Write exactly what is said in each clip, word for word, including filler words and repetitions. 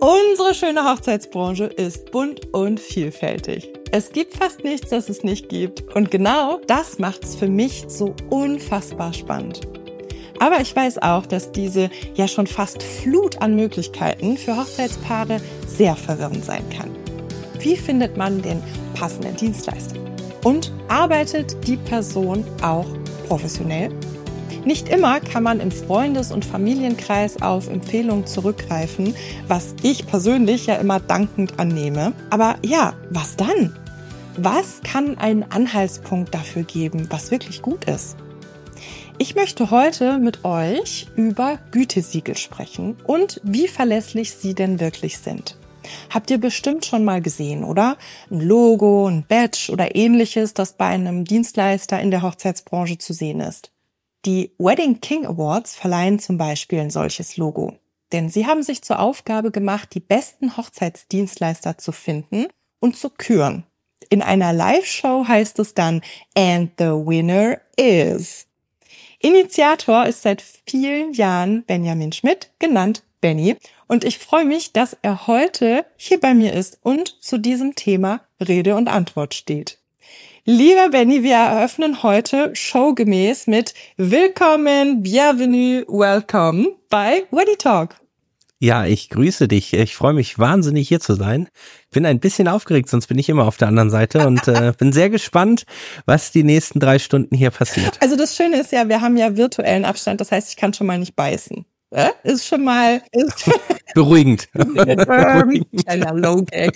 Unsere schöne Hochzeitsbranche ist bunt und vielfältig. Es gibt fast nichts, das es nicht gibt. Und genau das macht es für mich so unfassbar spannend. Aber ich weiß auch, dass diese ja schon fast Flut an Möglichkeiten für Hochzeitspaare sehr verwirrend sein kann. Wie findet man den passenden Dienstleister? Und arbeitet die Person auch professionell? Nicht immer kann man im Freundes- und Familienkreis auf Empfehlungen zurückgreifen, was ich persönlich ja immer dankend annehme. Aber ja, was dann? Was kann einen Anhaltspunkt dafür geben, was wirklich gut ist? Ich möchte heute mit euch über Gütesiegel sprechen und wie verlässlich sie denn wirklich sind. Habt ihr bestimmt schon mal gesehen, oder? Ein Logo, ein Badge oder ähnliches, das bei einem Dienstleister in der Hochzeitsbranche zu sehen ist. Die Wedding King Awards verleihen zum Beispiel ein solches Logo. Denn sie haben sich zur Aufgabe gemacht, die besten Hochzeitsdienstleister zu finden und zu küren. In einer Live-Show heißt es dann, and the winner is. Initiator ist seit vielen Jahren Benjamin Schmidt, genannt Benny. Und ich freue mich, dass er heute hier bei mir ist und zu diesem Thema Rede und Antwort steht. Lieber Benny, wir eröffnen heute showgemäß mit Willkommen, Bienvenue, Welcome bei Weddy Talk. Ja, ich grüße dich. Ich freue mich wahnsinnig, hier zu sein. Bin ein bisschen aufgeregt, sonst bin ich immer auf der anderen Seite und äh, bin sehr gespannt, was die nächsten drei Stunden hier passiert. Also das Schöne ist ja, wir haben ja virtuellen Abstand, das heißt, ich kann schon mal nicht beißen. Äh? Ist schon mal... Ist Beruhigend. Kleiner Low-Gag.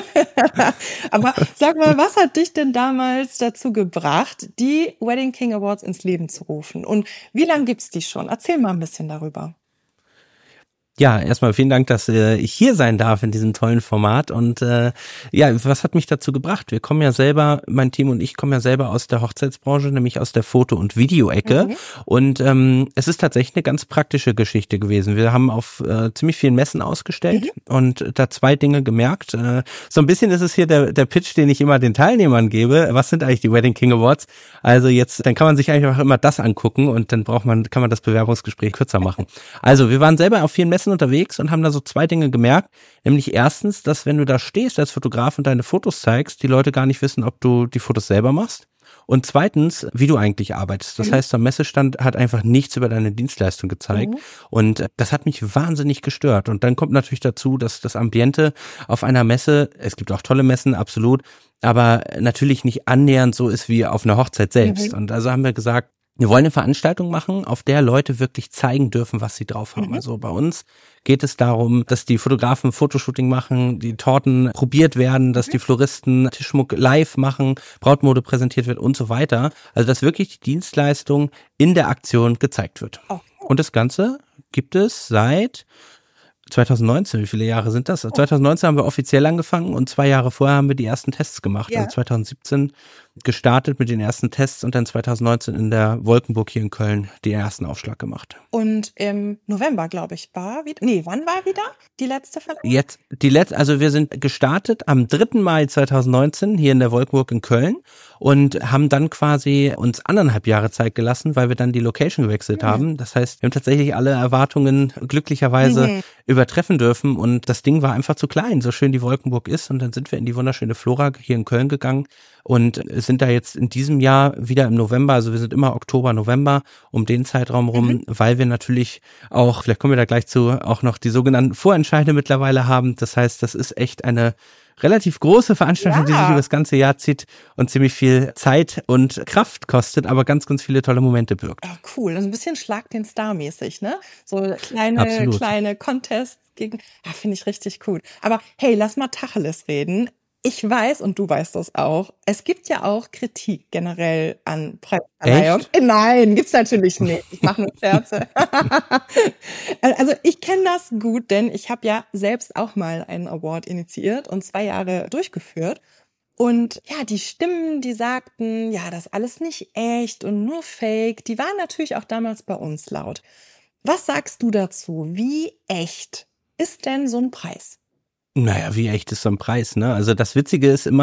Aber sag mal, was hat dich denn damals dazu gebracht, die Wedding King Awards ins Leben zu rufen? Und wie lange gibt's die schon? Erzähl mal ein bisschen darüber. Ja, erstmal vielen Dank, dass äh, ich hier sein darf in diesem tollen Format und äh, ja, was hat mich dazu gebracht? Wir kommen ja selber, mein Team und ich kommen ja selber aus der Hochzeitsbranche, nämlich aus der Foto- und Videoecke mhm. und ähm, es ist tatsächlich eine ganz praktische Geschichte gewesen. Wir haben auf äh, ziemlich vielen Messen ausgestellt mhm. und da zwei Dinge gemerkt. Äh, so ein bisschen ist es hier der der Pitch, den ich immer den Teilnehmern gebe. Was sind eigentlich die Wedding King Awards? Also jetzt, dann kann man sich eigentlich auch immer das angucken und dann braucht man, kann man das Bewerbungsgespräch kürzer machen. Also wir waren selber auf vielen Messen unterwegs und haben da so zwei Dinge gemerkt, nämlich erstens, dass wenn du da stehst als Fotograf und deine Fotos zeigst, die Leute gar nicht wissen, ob du die Fotos selber machst und zweitens, wie du eigentlich arbeitest. Das mhm. heißt, der Messestand hat einfach nichts über deine Dienstleistung gezeigt mhm. und das hat mich wahnsinnig gestört und dann kommt natürlich dazu, dass das Ambiente auf einer Messe, es gibt auch tolle Messen, absolut, aber natürlich nicht annähernd so ist wie auf einer Hochzeit selbst mhm. und also haben wir gesagt, wir wollen eine Veranstaltung machen, auf der Leute wirklich zeigen dürfen, was sie drauf haben. Mhm. Also bei uns geht es darum, dass die Fotografen Fotoshooting machen, die Torten probiert werden, dass mhm. die Floristen Tischschmuck live machen, Brautmode präsentiert wird und so weiter. Also dass wirklich die Dienstleistung in der Aktion gezeigt wird. Oh. Und das Ganze gibt es seit zwanzig neunzehn, wie viele Jahre sind das? zwanzig neunzehn haben wir offiziell angefangen und zwei Jahre vorher haben wir die ersten Tests gemacht. Ja. Also zwanzig siebzehn gestartet mit den ersten Tests und dann zwanzig neunzehn in der Wolkenburg hier in Köln den ersten Aufschlag gemacht. Und im November, glaube ich, war wieder, nee, wann war wieder die letzte Verleihung? Jetzt, die letzte, also wir sind gestartet am dritten Mai zwanzig neunzehn hier in der Wolkenburg in Köln und haben dann quasi uns anderthalb Jahre Zeit gelassen, weil wir dann die Location gewechselt mhm. haben. Das heißt, wir haben tatsächlich alle Erwartungen glücklicherweise mhm. übertreffen dürfen und das Ding war einfach zu klein, so schön die Wolkenburg ist und dann sind wir in die wunderschöne Flora hier in Köln gegangen und sind da jetzt in diesem Jahr wieder im November, also wir sind immer Oktober, November um den Zeitraum rum, mhm. weil wir natürlich auch, vielleicht kommen wir da gleich zu, auch noch die sogenannten Vorentscheide mittlerweile haben. Das heißt, das ist echt eine relativ große Veranstaltung, ja. die sich über das ganze Jahr zieht und ziemlich viel Zeit und Kraft kostet, aber ganz, ganz viele tolle Momente birgt. Oh, cool. Also ein bisschen Schlag den Star mäßig, ne? So kleine, Absolut. kleine Contests gegen, ja, finde ich richtig cool. Aber hey, lass mal Tacheles reden. Ich weiß, und du weißt das auch, es gibt ja auch Kritik generell an Preisverleihung. Nein, gibt's natürlich nicht. Ich mache nur Scherze. Also ich kenne das gut, denn ich habe ja selbst auch mal einen Award initiiert und zwei Jahre durchgeführt. Und ja, die Stimmen, die sagten, ja, das ist alles nicht echt und nur Fake, die waren natürlich auch damals bei uns laut. Was sagst du dazu? Wie echt ist denn so ein Preis? Naja, wie echt ist so ein Preis, ne? Also das Witzige ist immer,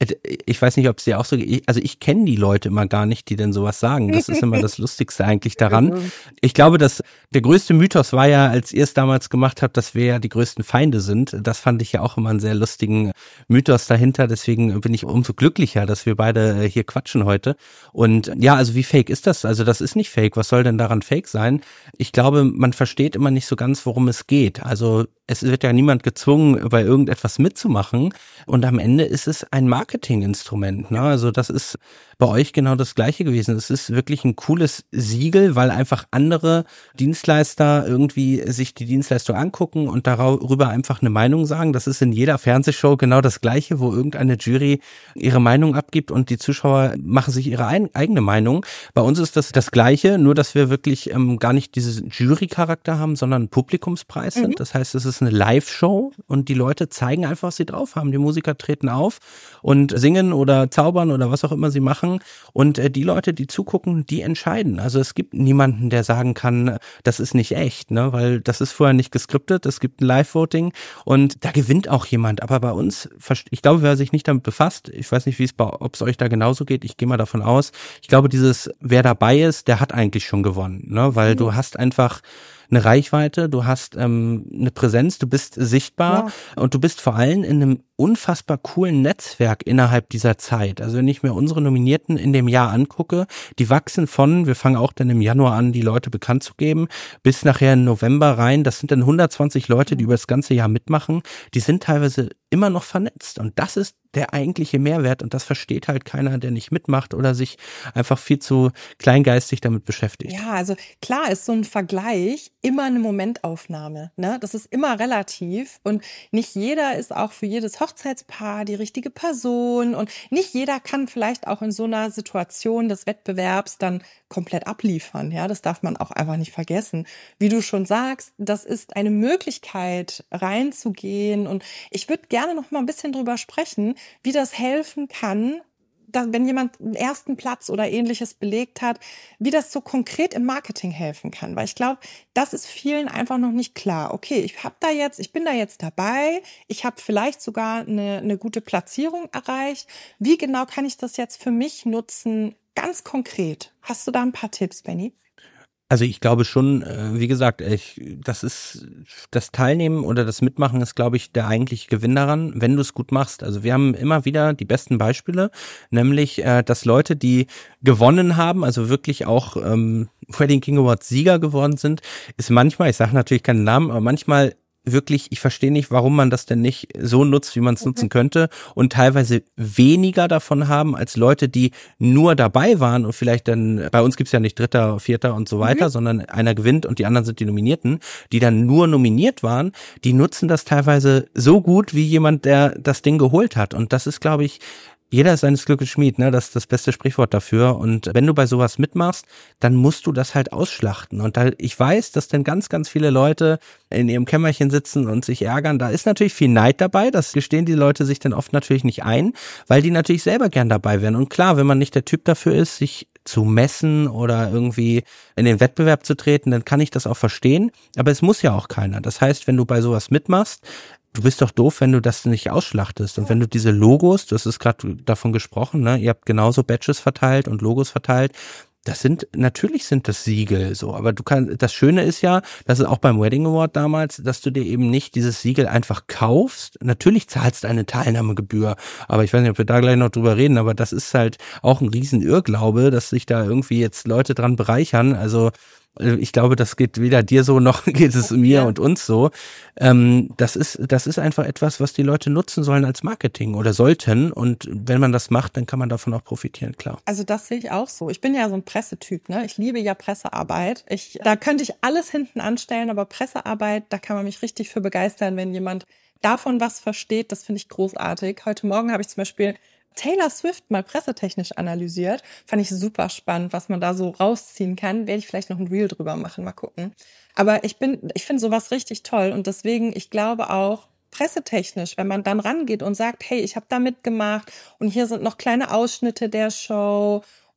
Ich weiß nicht, ob es dir auch so geht. Also ich kenne die Leute immer gar nicht, die denn sowas sagen. Das ist immer das Lustigste eigentlich daran. Ich glaube, dass der größte Mythos war ja, als ihr es damals gemacht habt, dass wir ja die größten Feinde sind. Das fand ich ja auch immer einen sehr lustigen Mythos dahinter. Deswegen bin ich umso glücklicher, dass wir beide hier quatschen heute. Und ja, also wie fake ist das? Also das ist nicht fake. Was soll denn daran fake sein? Ich glaube, man versteht immer nicht so ganz, worum es geht. Also es wird ja niemand gezwungen, bei irgendetwas mitzumachen. Und am Ende ist es ein Marketinginstrument, ne? Also das ist bei euch genau das Gleiche gewesen. Es ist wirklich ein cooles Siegel, weil einfach andere Dienstleister irgendwie sich die Dienstleistung angucken und darüber einfach eine Meinung sagen. Das ist in jeder Fernsehshow genau das Gleiche, wo irgendeine Jury ihre Meinung abgibt und die Zuschauer machen sich ihre ein, eigene Meinung. Bei uns ist das das Gleiche, nur dass wir wirklich ähm, gar nicht diesen Jury-Charakter haben, sondern einen Publikumspreis sind. Mhm. Das heißt, es ist eine Live-Show und die Leute zeigen einfach, was sie drauf haben. Die Musiker treten auf und singen oder zaubern oder was auch immer sie machen. Und äh, die Leute, die zugucken, die entscheiden. Also es gibt niemanden, der sagen kann, das ist nicht echt, ne, weil das ist vorher nicht geskriptet. Es gibt ein Live-Voting und da gewinnt auch jemand. Aber bei uns, ich glaube, wer sich nicht damit befasst, ich weiß nicht, wie es bei, ob es euch da genauso geht. Ich gehe mal davon aus. Ich glaube, dieses, wer dabei ist, der hat eigentlich schon gewonnen, ne, weil mhm. du hast einfach eine Reichweite, du hast ähm, eine Präsenz, du bist sichtbar ja. und du bist vor allem in einem unfassbar coolen Netzwerk innerhalb dieser Zeit. Also wenn ich mir unsere Nominierten in dem Jahr angucke, die wachsen von, wir fangen auch dann im Januar an, die Leute bekannt zu geben, bis nachher im November rein. Das sind dann hundertzwanzig Leute, die über das ganze Jahr mitmachen. Die sind teilweise immer noch vernetzt und das ist der eigentliche Mehrwert und das versteht halt keiner, der nicht mitmacht oder sich einfach viel zu kleingeistig damit beschäftigt. Ja, also klar ist so ein Vergleich immer eine Momentaufnahme, ne? Das ist immer relativ und nicht jeder ist auch für jedes Hochzeitspaar die richtige Person und nicht jeder kann vielleicht auch in so einer Situation des Wettbewerbs dann komplett abliefern, ja? Das darf man auch einfach nicht vergessen. Wie du schon sagst, das ist eine Möglichkeit reinzugehen und ich würde gerne noch mal ein bisschen drüber sprechen, wie das helfen kann, dass, wenn jemand einen ersten Platz oder Ähnliches belegt hat, wie das so konkret im Marketing helfen kann. Weil ich glaube, das ist vielen einfach noch nicht klar. Okay, ich habe da jetzt, ich bin da jetzt dabei, ich habe vielleicht sogar eine, eine gute Platzierung erreicht. Wie genau kann ich das jetzt für mich nutzen? Ganz konkret. Hast du da ein paar Tipps, Benny? Also ich glaube schon, wie gesagt, ich, das ist das Teilnehmen oder das Mitmachen ist, glaube ich, der eigentliche Gewinn daran, wenn du es gut machst. Also wir haben immer wieder die besten Beispiele, nämlich, dass Leute, die gewonnen haben, also wirklich auch ähm, Wedding King Awards Sieger geworden sind, ist manchmal, ich sage natürlich keinen Namen, aber manchmal wirklich, ich verstehe nicht, warum man das denn nicht so nutzt, wie man es nutzen könnte und teilweise weniger davon haben als Leute, die nur dabei waren und vielleicht dann, bei uns gibt's ja nicht Dritter, Vierter und so weiter, mhm. sondern einer gewinnt und die anderen sind die Nominierten, die dann nur nominiert waren, die nutzen das teilweise so gut wie jemand, der das Ding geholt hat und das ist, glaube ich, jeder ist seines Glückes Schmied, ne? Das ist das beste Sprichwort dafür. Und wenn du bei sowas mitmachst, dann musst du das halt ausschlachten. Und da, ich weiß, dass dann ganz, ganz viele Leute in ihrem Kämmerchen sitzen und sich ärgern. Da ist natürlich viel Neid dabei. Das gestehen die Leute sich dann oft natürlich nicht ein, weil die natürlich selber gern dabei wären. Und klar, wenn man nicht der Typ dafür ist, sich zu messen oder irgendwie in den Wettbewerb zu treten, dann kann ich das auch verstehen. Aber es muss ja auch keiner. Das heißt, wenn du bei sowas mitmachst, du bist doch doof, wenn du das nicht ausschlachtest. Und wenn du diese Logos, das ist gerade davon gesprochen, ne, ihr habt genauso Badges verteilt und Logos verteilt. Das sind, natürlich sind das Siegel so, aber du kannst, das Schöne ist ja, das ist auch beim Wedding Award damals, dass du dir eben nicht dieses Siegel einfach kaufst. Natürlich zahlst du eine Teilnahmegebühr, aber ich weiß nicht, ob wir da gleich noch drüber reden, aber das ist halt auch ein riesen Irrglaube, dass sich da irgendwie jetzt Leute dran bereichern. Also ich glaube, das geht weder dir so, noch geht es mir ja. und uns so. Ähm, das ist, das ist einfach etwas, was die Leute nutzen sollen als Marketing oder sollten. Und wenn man das macht, dann kann man davon auch profitieren, klar. Also das sehe ich auch so. Ich bin ja so ein Pressetyp, ne? Ich liebe ja Pressearbeit. Ich, da könnte ich alles hinten anstellen, aber Pressearbeit, da kann man mich richtig für begeistern, wenn jemand davon was versteht. Das finde ich großartig. Heute Morgen habe ich zum Beispiel Taylor Swift mal pressetechnisch analysiert. Fand ich super spannend, was man da so rausziehen kann. Werde ich vielleicht noch ein Reel drüber machen, mal gucken. Aber ich bin, ich finde sowas richtig toll und deswegen, ich glaube auch, pressetechnisch, wenn man dann rangeht und sagt, hey, ich habe da mitgemacht und hier sind noch kleine Ausschnitte der Show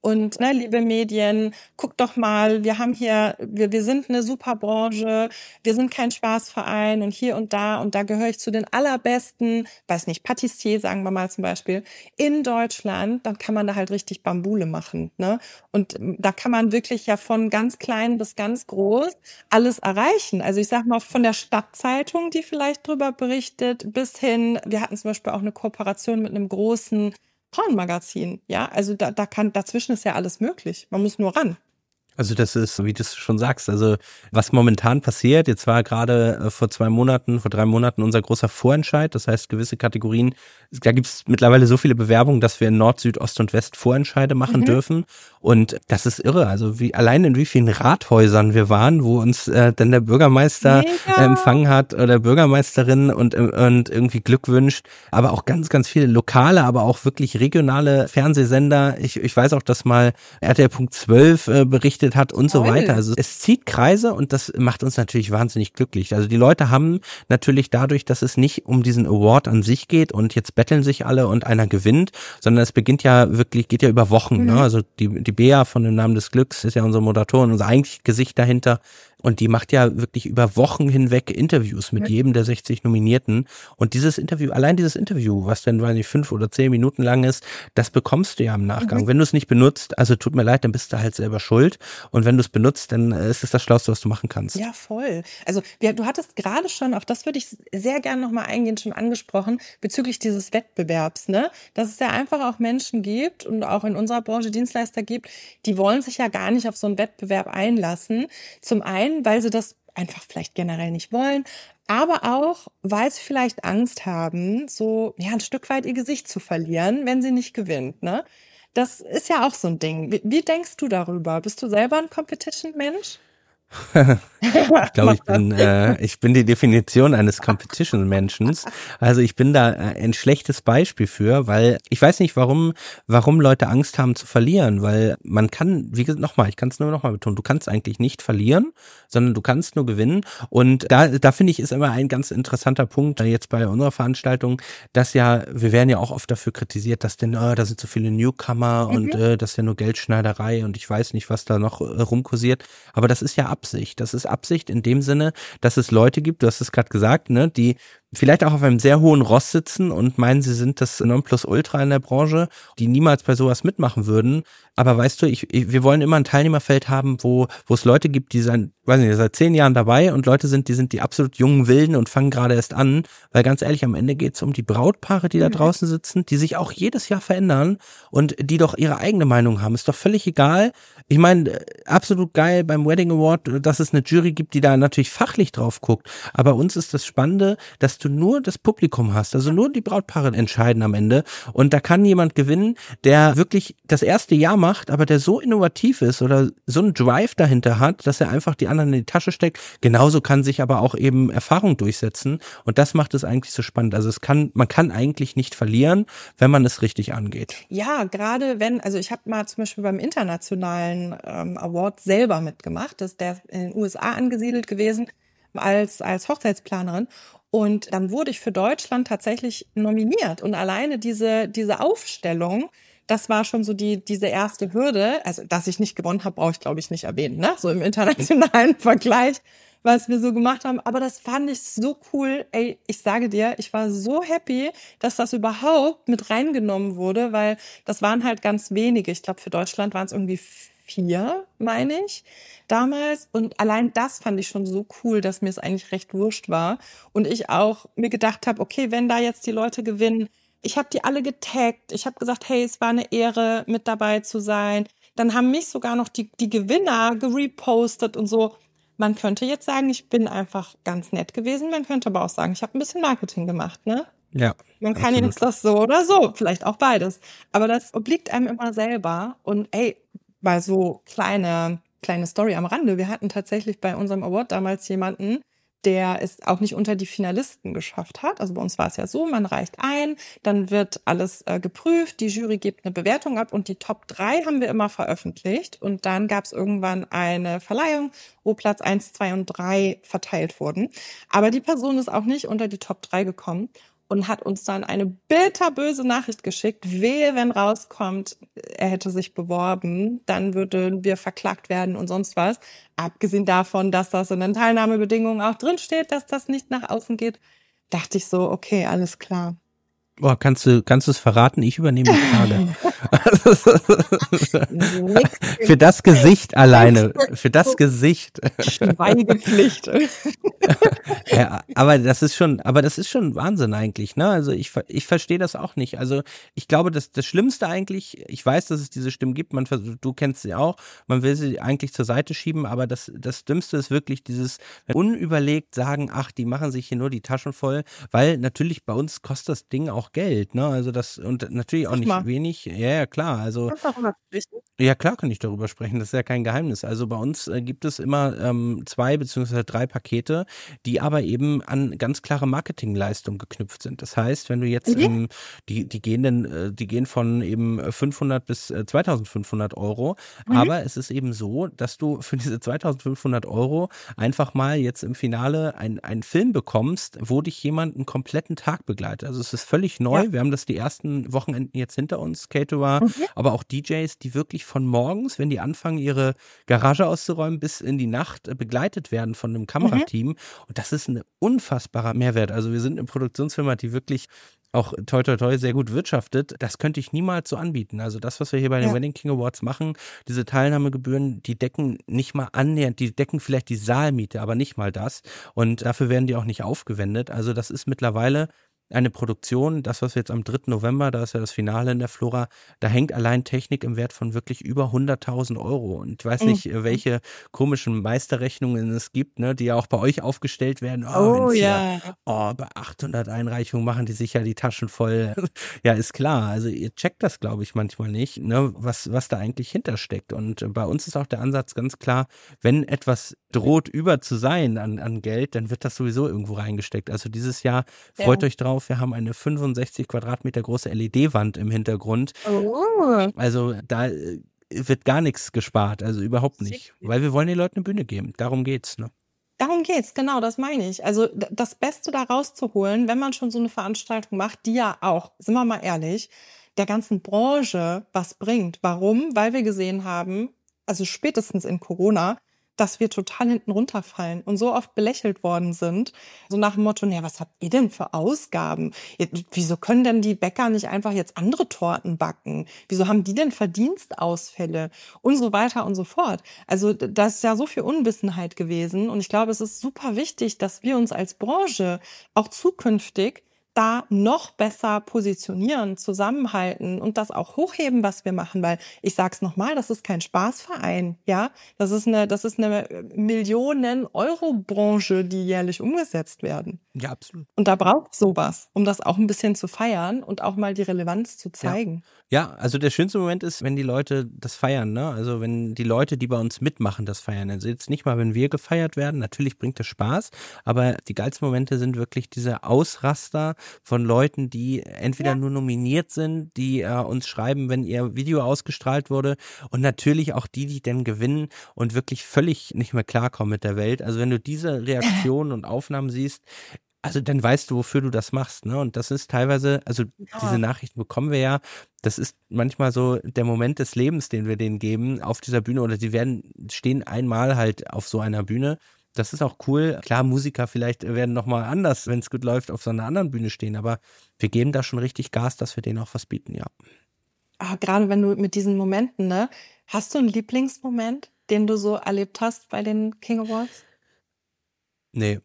und ne, liebe Medien, guckt doch mal, wir haben hier, wir, wir sind eine super Branche, wir sind kein Spaßverein und hier und da und da gehöre ich zu den allerbesten, weiß nicht, Patissier, sagen wir mal zum Beispiel, in Deutschland, dann kann man da halt richtig Bambule machen, ne? Und da kann man wirklich ja von ganz klein bis ganz groß alles erreichen. Also ich sag mal, von der Stadtzeitung, die vielleicht drüber berichtet, bis hin, wir hatten zum Beispiel auch eine Kooperation mit einem großen Frauenmagazin. Ja, also da, da kann, dazwischen ist ja alles möglich. Man muss nur ran. Also das ist, wie du es schon sagst, also was momentan passiert, jetzt war gerade äh, vor zwei Monaten, vor drei Monaten unser großer Vorentscheid, das heißt gewisse Kategorien, da gibt es mittlerweile so viele Bewerbungen, dass wir in Nord, Süd, Ost und West Vorentscheide machen mhm. dürfen und das ist irre, also wie allein in wie vielen Rathäusern wir waren, wo uns äh, dann der Bürgermeister äh, empfangen hat oder Bürgermeisterin und, und irgendwie Glück wünscht, aber auch ganz, ganz viele lokale, aber auch wirklich regionale Fernsehsender, ich, ich weiß auch, dass mal R T L Punkt zwölf äh, berichtet hat und so weiter. Also es zieht Kreise und das macht uns natürlich wahnsinnig glücklich. Also die Leute haben natürlich dadurch, dass es nicht um diesen Award an sich geht und jetzt betteln sich alle und einer gewinnt, sondern es beginnt ja wirklich, geht ja über Wochen. Mhm. Ne? Also die, die Bea von dem Namen des Glücks ist ja unsere Moderatorin, unser eigentliches Gesicht dahinter. Und die macht ja wirklich über Wochen hinweg Interviews mit jedem der sechzig Nominierten. Und dieses Interview, allein dieses Interview, was dann, weiß ich, fünf oder zehn Minuten lang ist, das bekommst du ja im Nachgang. Mhm. Wenn du es nicht benutzt, also tut mir leid, dann bist du halt selber schuld. Und wenn du es benutzt, dann ist es das Schlauste, was du machen kannst. Ja, voll. Also wir, du hattest gerade schon, auf das würde ich sehr gerne nochmal eingehen, schon angesprochen, bezüglich dieses Wettbewerbs, ne? Dass es ja einfach auch Menschen gibt und auch in unserer Branche Dienstleister gibt, die wollen sich ja gar nicht auf so einen Wettbewerb einlassen. Zum einen, weil sie das einfach vielleicht generell nicht wollen, aber auch, weil sie vielleicht Angst haben, so ja ein Stück weit ihr Gesicht zu verlieren, wenn sie nicht gewinnt, ne? Das ist ja auch so ein Ding. Wie, wie denkst du darüber? Bist du selber ein Competition-Mensch? Ich glaube, ich bin äh, ich bin die Definition eines Competition-Menschen. Also ich bin da ein schlechtes Beispiel für, weil ich weiß nicht, warum warum Leute Angst haben zu verlieren, weil man kann, wie gesagt, nochmal, ich kann es nur nochmal betonen, du kannst eigentlich nicht verlieren, sondern du kannst nur gewinnen und da da finde ich, ist immer ein ganz interessanter Punkt jetzt bei unserer Veranstaltung, dass ja, wir werden ja auch oft dafür kritisiert, dass denn, oh, da sind so viele Newcomer mhm. und äh, das ist ja nur Geldschneiderei und ich weiß nicht, was da noch äh, rumkursiert, aber das ist ja Absicht. Das ist Absicht in dem Sinne, dass es Leute gibt, du hast es gerade gesagt, ne, die vielleicht auch auf einem sehr hohen Ross sitzen und meinen, sie sind das Nonplusultra in der Branche, die niemals bei sowas mitmachen würden. Aber weißt du, ich, ich, wir wollen immer ein Teilnehmerfeld haben, wo wo es Leute gibt, die sind, weiß nicht, seit zehn Jahren dabei und Leute sind, die sind die absolut jungen Wilden und fangen gerade erst an. Weil ganz ehrlich, am Ende geht es um die Brautpaare, die da draußen sitzen, die sich auch jedes Jahr verändern und die doch ihre eigene Meinung haben. Ist doch völlig egal. Ich meine, absolut geil beim Wedding Award, dass es eine Jury gibt, die da natürlich fachlich drauf guckt. Aber uns ist das Spannende, dass du nur das Publikum hast, also nur die Brautpaare entscheiden am Ende. Und da kann jemand gewinnen, der wirklich das erste Jahr macht, aber der so innovativ ist oder so einen Drive dahinter hat, dass er einfach die anderen in die Tasche steckt. Genauso kann sich aber auch eben Erfahrung durchsetzen. Und das macht es eigentlich so spannend. Also es kann, man kann eigentlich nicht verlieren, wenn man es richtig angeht. Ja, gerade wenn, also ich habe mal zum Beispiel beim internationalen ähm, Award selber mitgemacht, das ist der in den U S A angesiedelt gewesen als als Hochzeitsplanerin. Und dann wurde ich für Deutschland tatsächlich nominiert. Und alleine diese diese Aufstellung, das war schon so die diese erste Hürde. Also, dass ich nicht gewonnen habe, brauche ich, glaube ich, nicht erwähnen, ne? So im internationalen Vergleich, was wir so gemacht haben. Aber das fand ich so cool. Ey, ich sage dir, ich war so happy, dass das überhaupt mit reingenommen wurde, weil das waren halt ganz wenige. Ich glaube, für Deutschland waren es irgendwie vier, meine ich, damals. Und allein das fand ich schon so cool, dass mir es eigentlich recht wurscht war. Und ich auch mir gedacht habe, okay, wenn da jetzt die Leute gewinnen, ich habe die alle getaggt. Ich habe gesagt, hey, es war eine Ehre, mit dabei zu sein. Dann haben mich sogar noch die, die Gewinner gerepostet und so. Man könnte jetzt sagen, ich bin einfach ganz nett gewesen. Man könnte aber auch sagen, ich habe ein bisschen Marketing gemacht, ne? Ja. Man kann jetzt das so oder so, vielleicht auch beides. Aber das obliegt einem immer selber. Und ey, mal so kleine, kleine Story am Rande. Wir hatten tatsächlich bei unserem Award damals jemanden, der es auch nicht unter die Finalisten geschafft hat. Also bei uns war es ja so, man reicht ein, dann wird alles äh, geprüft, die Jury gibt eine Bewertung ab und die Top drei haben wir immer veröffentlicht. Und dann gab es irgendwann eine Verleihung, wo Platz eins, zwei und drei verteilt wurden. Aber die Person ist auch nicht unter die Top drei gekommen. und hat uns dann eine bitterböse Nachricht geschickt. Wehe, wenn rauskommt, er hätte sich beworben, dann würden wir verklagt werden und sonst was. Abgesehen davon, dass das in den Teilnahmebedingungen auch drinsteht, dass das nicht nach außen geht, dachte ich so, okay, alles klar. Boah, kannst du, kannst du es verraten? Ich übernehme die Frage. Für das Gesicht alleine, für das Gesicht. Schweigepflicht. Ja, aber das ist schon, aber das ist schon Wahnsinn eigentlich, ne? Also ich, ich verstehe das auch nicht. Also ich glaube, dass das Schlimmste eigentlich, ich weiß, dass es diese Stimmen gibt, man versucht, du kennst sie auch, man will sie eigentlich zur Seite schieben, aber das, das Dümmste ist wirklich dieses unüberlegt sagen, ach, die machen sich hier nur die Taschen voll, weil natürlich bei uns kostet das Ding auch Geld, ne? Also das, und natürlich auch nicht wenig. Ja, ja, klar. Also ja, klar kann ich darüber sprechen. Das ist ja kein Geheimnis. Also bei uns äh, gibt es immer ähm, zwei beziehungsweise drei Pakete, die aber eben an ganz klare Marketingleistungen geknüpft sind. Das heißt, wenn du jetzt, mhm. ähm, die, die gehen dann, äh, die gehen von eben fünfhundert bis äh, zweitausendfünfhundert Euro. Mhm. Aber es ist eben so, dass du für diese zweitausendfünfhundert Euro einfach mal jetzt im Finale ein, einen Film bekommst, wo dich jemand einen kompletten Tag begleitet. Also es ist völlig neu. Ja. Wir haben das die ersten Wochenenden jetzt hinter uns, Caterer, mhm. aber auch D Js, die wirklich von morgens, wenn die anfangen, ihre Garage auszuräumen, bis in die Nacht äh, begleitet werden von einem Kamerateam. Mhm. Und das ist ein unfassbarer Mehrwert. Also wir sind eine Produktionsfirma, die wirklich auch toi toi toi sehr gut wirtschaftet. Das könnte ich niemals so anbieten. Also das, was wir hier bei den ja. Wedding King Awards machen, diese Teilnahmegebühren, die decken nicht mal annähernd, die decken vielleicht die Saalmiete, aber nicht mal das. Und dafür werden die auch nicht aufgewendet. Also das ist mittlerweile eine Produktion, das, was wir jetzt am dritten November, da ist ja das Finale in der Flora, da hängt allein Technik im Wert von wirklich über hunderttausend Euro. Und ich weiß nicht, mhm. welche komischen Meisterrechnungen es gibt, ne, die ja auch bei euch aufgestellt werden. Oh, oh ja. Hier, oh, bei achthundert Einreichungen machen die sich ja die Taschen voll. Ja, ist klar. Also ihr checkt das, glaube ich, manchmal nicht, ne, was, was da eigentlich hintersteckt. Und bei uns ist auch der Ansatz ganz klar, wenn etwas droht über zu sein an, an Geld, dann wird das sowieso irgendwo reingesteckt. Also dieses Jahr freut ja. euch drauf. Wir haben eine fünfundsechzig Quadratmeter große L E D-Wand im Hintergrund. Oh. Also da wird gar nichts gespart, also überhaupt nicht. Weil wir wollen den Leuten eine Bühne geben. Darum geht's, ne? Darum geht's, genau, das meine ich. Also das Beste da rauszuholen, wenn man schon so eine Veranstaltung macht, die ja auch, sind wir mal ehrlich, der ganzen Branche was bringt. Warum? Weil wir gesehen haben, also spätestens in Corona, dass wir total hinten runterfallen und so oft belächelt worden sind. So nach dem Motto, naja, was habt ihr denn für Ausgaben? Wieso können denn die Bäcker nicht einfach jetzt andere Torten backen? Wieso haben die denn Verdienstausfälle? Und so weiter und so fort. Also das ist ja so viel Unwissenheit gewesen. Und ich glaube, es ist super wichtig, dass wir uns als Branche auch zukünftig da noch besser positionieren, zusammenhalten und das auch hochheben, was wir machen, weil ich sag's nochmal, das ist kein Spaßverein, ja, das ist eine, das ist eine Millionen-Euro-Branche, die jährlich umgesetzt werden. Ja, absolut. Und da braucht sowas, um das auch ein bisschen zu feiern und auch mal die Relevanz zu zeigen. Ja, ja, also der schönste Moment ist, wenn die Leute das feiern, ne? Also wenn die Leute, die bei uns mitmachen, das feiern. Also jetzt nicht mal, wenn wir gefeiert werden, natürlich bringt das Spaß, aber die geilsten Momente sind wirklich diese Ausraster von Leuten, die entweder ja. nur nominiert sind, die äh, uns schreiben, wenn ihr Video ausgestrahlt wurde, und natürlich auch die, die dann gewinnen und wirklich völlig nicht mehr klarkommen mit der Welt. Also wenn du diese Reaktionen und Aufnahmen siehst, also dann weißt du, wofür du das machst, ne? Und das ist teilweise, also ja. diese Nachrichten bekommen wir ja, das ist manchmal so der Moment des Lebens, den wir denen geben auf dieser Bühne, oder die werden, stehen einmal halt auf so einer Bühne. Das ist auch cool. Klar, Musiker vielleicht werden nochmal anders, wenn es gut läuft, auf so einer anderen Bühne stehen, aber wir geben da schon richtig Gas, dass wir denen auch was bieten, ja. Ah, gerade wenn du mit diesen Momenten, ne? Hast du einen Lieblingsmoment, den du so erlebt hast bei den King Awards? Nee.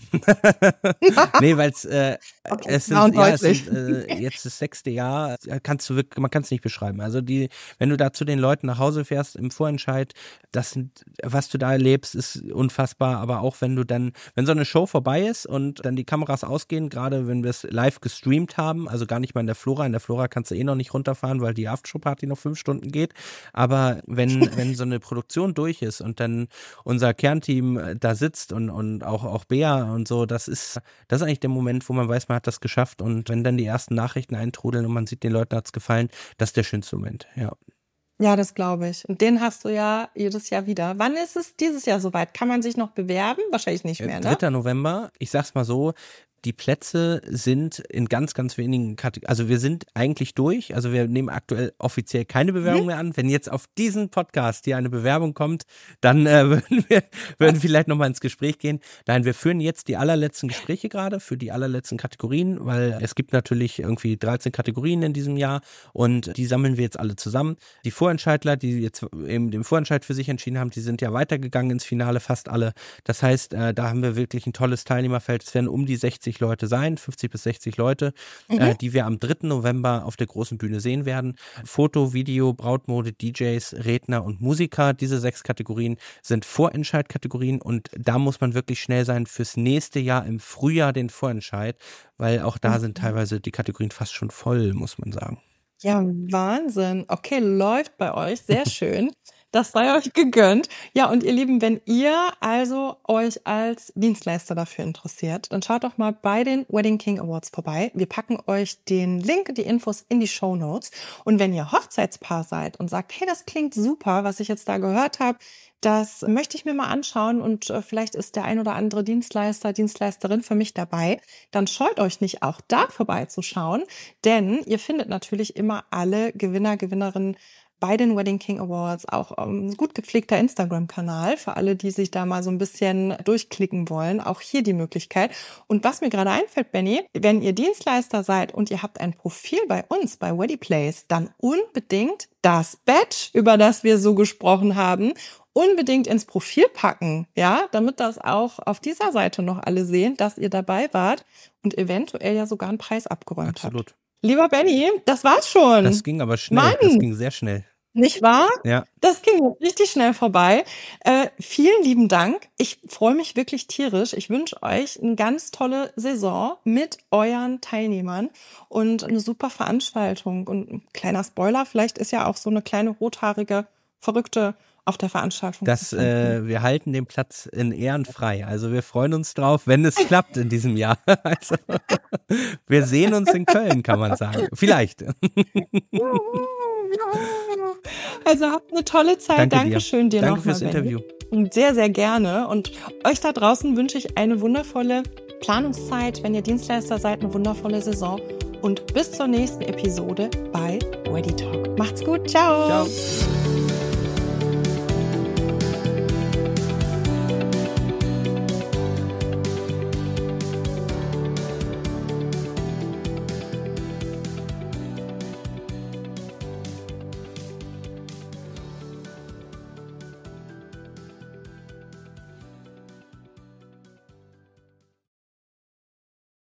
Nee, weil äh, okay, es sind, ja, es sind äh, jetzt das sechste Jahr, kannst du wirklich, man kann es nicht beschreiben. Also die, wenn du da zu den Leuten nach Hause fährst im Vorentscheid, das sind, was du da erlebst, ist unfassbar. Aber auch wenn du dann, wenn so eine Show vorbei ist und dann die Kameras ausgehen, gerade wenn wir es live gestreamt haben, also gar nicht mal in der Flora, in der Flora kannst du eh noch nicht runterfahren, weil die Aftershow-Party noch fünf Stunden geht. Aber wenn wenn so eine Produktion durch ist und dann unser Kernteam da sitzt und und auch auch Bea und so, das ist, das ist eigentlich der Moment, wo man weiß, man hat das geschafft, und wenn dann die ersten Nachrichten eintrudeln und man sieht, den Leuten hat's gefallen, das ist der schönste Moment, ja. Ja, das glaube ich. Und den hast du ja jedes Jahr wieder. Wann ist es dieses Jahr soweit? Kann man sich noch bewerben? Wahrscheinlich nicht mehr, ne? dritter November, ich sag's mal so, Die Plätze sind in ganz, ganz wenigen Kategorien, also wir sind eigentlich durch, also wir nehmen aktuell offiziell keine Bewerbung mehr an. Wenn jetzt auf diesen Podcast hier eine Bewerbung kommt, dann äh, würden wir würden vielleicht nochmal ins Gespräch gehen. Nein, wir führen jetzt die allerletzten Gespräche gerade für die allerletzten Kategorien, weil es gibt natürlich irgendwie dreizehn Kategorien in diesem Jahr und die sammeln wir jetzt alle zusammen. Die Vorentscheidler, die jetzt eben den Vorentscheid für sich entschieden haben, die sind ja weitergegangen ins Finale, fast alle. Das heißt, äh, da haben wir wirklich ein tolles Teilnehmerfeld. Es werden um die sechzig Leute sein, fünfzig bis sechzig Leute, mhm. äh, die wir am dritten November auf der großen Bühne sehen werden. Foto, Video, Brautmode, D Js, Redner und Musiker. Diese sechs Kategorien sind Vorentscheidkategorien und da muss man wirklich schnell sein fürs nächste Jahr im Frühjahr den Vorentscheid, weil auch da mhm. sind teilweise die Kategorien fast schon voll, muss man sagen. Ja, Wahnsinn. Okay, läuft bei euch. Sehr schön. Das sei euch gegönnt. Ja, und ihr Lieben, wenn ihr also euch als Dienstleister dafür interessiert, dann schaut doch mal bei den Wedding King Awards vorbei. Wir packen euch den Link, die Infos in die Shownotes. Und wenn ihr Hochzeitspaar seid und sagt, hey, das klingt super, was ich jetzt da gehört habe, das möchte ich mir mal anschauen und äh, vielleicht ist der ein oder andere Dienstleister, Dienstleisterin für mich dabei, dann scheut euch nicht, auch da vorbeizuschauen, denn ihr findet natürlich immer alle Gewinner, Gewinnerinnen bei den Wedding King Awards, auch ein gut gepflegter Instagram-Kanal für alle, die sich da mal so ein bisschen durchklicken wollen. Auch hier die Möglichkeit. Und was mir gerade einfällt, Benny, wenn ihr Dienstleister seid und ihr habt ein Profil bei uns, bei Weddyplace, dann unbedingt das Badge, über das wir so gesprochen haben, unbedingt ins Profil packen, ja, damit das auch auf dieser Seite noch alle sehen, dass ihr dabei wart und eventuell ja sogar einen Preis abgeräumt habt. Absolut. Lieber Benny, das war's schon. Das ging aber schnell, Mann. Das ging sehr schnell. Nicht wahr? Ja. Das ging richtig schnell vorbei. Äh, vielen lieben Dank. Ich freue mich wirklich tierisch. Ich wünsche euch eine ganz tolle Saison mit euren Teilnehmern und eine super Veranstaltung. Und ein kleiner Spoiler, vielleicht ist ja auch so eine kleine rothaarige, verrückte auf der Veranstaltung. Das, äh, wir halten den Platz in Ehren frei. Also wir freuen uns drauf, wenn es klappt in diesem Jahr. Also, wir sehen uns in Köln, kann man sagen. Vielleicht. Also habt eine tolle Zeit. Danke Dankeschön dir, dir nochmal. Danke fürs Interview. Sehr, sehr gerne. Und euch da draußen wünsche ich eine wundervolle Planungszeit. Wenn ihr Dienstleister seid, eine wundervolle Saison. Und bis zur nächsten Episode bei Weddy Talk. Macht's gut. Ciao. Ciao.